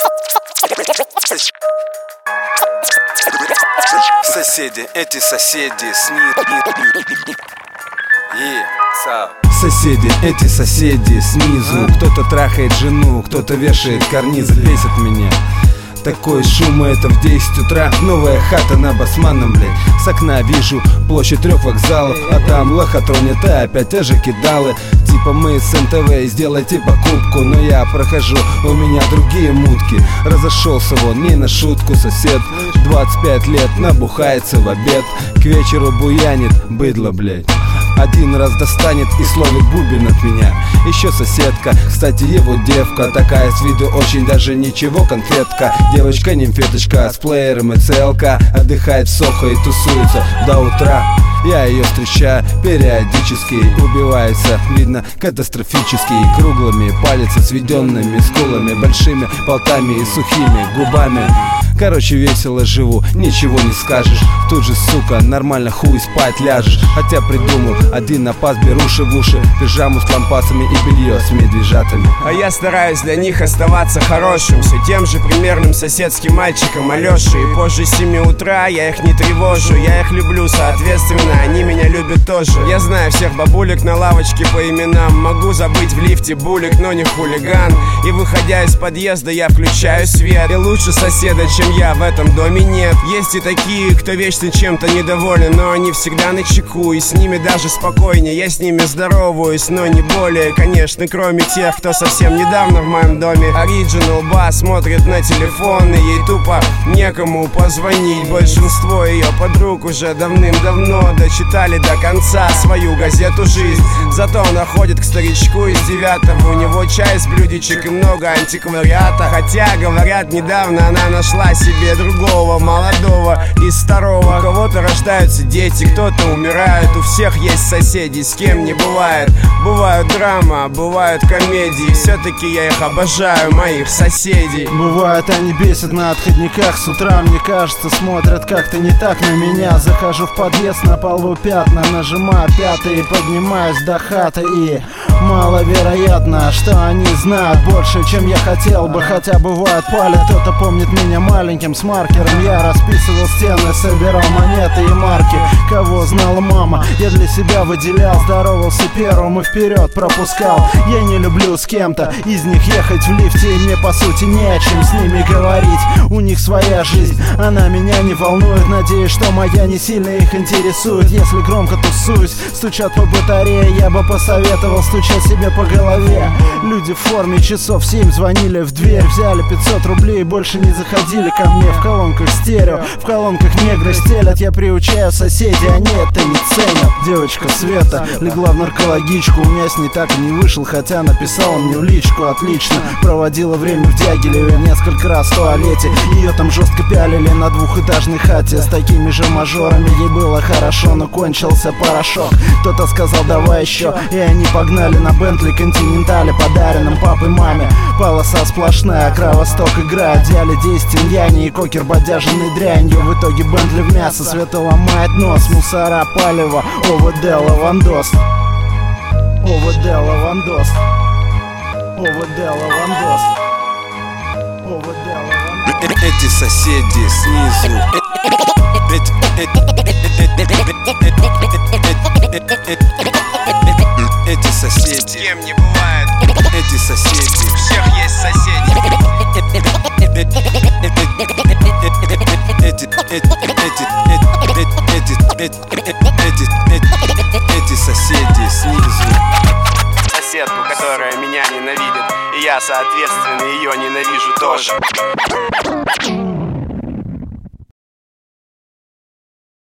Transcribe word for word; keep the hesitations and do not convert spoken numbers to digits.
Соседи, эти соседи снизу. Соседи, эти соседи снизу. Кто-то трахает жену, кто-то вешает карнизы. Бесит меня такой шум, это в десять утра. Новая хата на Басманном, блядь. С окна вижу площадь трех вокзалов, а там лохотронят, а опять те же кидалы. Типа мы с эн тэ вэ, сделайте покупку. Но я прохожу, у меня другие мутки. Разошелся вон, не на шутку сосед. Двадцать пять лет, набухается в обед. К вечеру буянит быдло, блядь. Один раз достанет и словит бубен от меня. Еще соседка, кстати, его девка. Такая с виду очень даже ничего, конфетка. Девочка-нимфеточка с плеером и целка. Отдыхает в Сохо и тусуется до утра. Я ее встречаю периодически. Убивается, видно, катастрофически. Круглыми палец, сведенными скулами, большими болтами и сухими губами. Короче, весело живу, ничего не скажешь. Тут же, сука, нормально хуй спать ляжешь. Хотя придумал, один напас, беруши в уши, пижаму с лампасами и белье с медвежатами. А я стараюсь для них оставаться хорошим, все тем же примерным соседским мальчиком Алёшей. И позже семи утра я их не тревожу. Я их люблю, соответственно, они меня любят тоже. Я знаю всех бабулек на лавочке по именам. Могу забыть в лифте булик, но не хулиган. И выходя из подъезда, я включаю свет. И лучше соседа, чем я, в этом доме нет. Есть и такие, кто вечно чем-то недоволен, но они всегда начеку, и с ними даже спокойнее. Я с ними здороваюсь, но не более, конечно, кроме тех, кто совсем недавно в моем доме. Original Bass смотрит на телефон, и ей тупо некому позвонить. Большинство ее подруг уже давным-давно дочитали до конца свою газету «Жизнь». Зато она ходит к старичку из девятого. У него чай с блюдечек и много антиквариата. Хотя, говорят, недавно она нашла себе другого, молодого и старого. У кого-то рождаются дети, кто-то умирает. У всех есть соседи, с кем не бывает. Бывают драма, бывают комедии. Все-таки я их обожаю, моих соседей. Бывает, они бесят на отходниках. С утра, мне кажется, смотрят как-то не так на меня. Захожу в подъезд, на полу пятна, нажимаю пятый и поднимаюсь до хаты. И маловероятно, что они знают больше, чем я хотел бы. Хотя бывает палят, кто-то помнит меня маленьким с маркером. Я расписывал стены, собирал монеты и марки. Кого знала мама, я для себя выделял. Здоровался первым и вперед пропускал. Я не люблю с кем-то из них ехать в лифте, и мне по сути не о чем с ними говорить. У них своя жизнь, она меня не волнует. Надеюсь, что моя не сильно их интересует. Если громко тусуюсь, стучат по батарее, я бы посоветовал стучать себе по голове. Люди в форме часов семь звонили в дверь, взяли пятьсот рублей и больше не заходили ко мне. В колонках стерео, в колонках негры стелят. Я приучаю соседей, они это не ценят. Девочка Света легла в наркологичку. У меня с ней так и не вышел, хотя написала мне в личку. Отлично проводила время в Дягилеве, несколько раз в туалете. Ее там жестко пялили на двухэтажной хате. С такими же мажорами ей было хорошо, но кончился порошок. Кто-то сказал давай еще, и они погнали на Бентли Континентале, подаренном папой маме. Полоса сплошная, Кровосток играет, взяли десять иньяни и кокер бодяженной дрянью. В итоге Бентли в мясо, Света ломает нос. Мусора, палево, ОВД, лавандос. ОВД, лавандос. ОВД, лавандос. ОВД, лавандос. Эти соседи снизу. Эти соседи, с кем не бывает. Эти соседи, у всех есть соседи. Эти, эти, эти соседи снизу. Соседку, которая меня ненавидит, и я, соответственно, ее ненавижу тоже.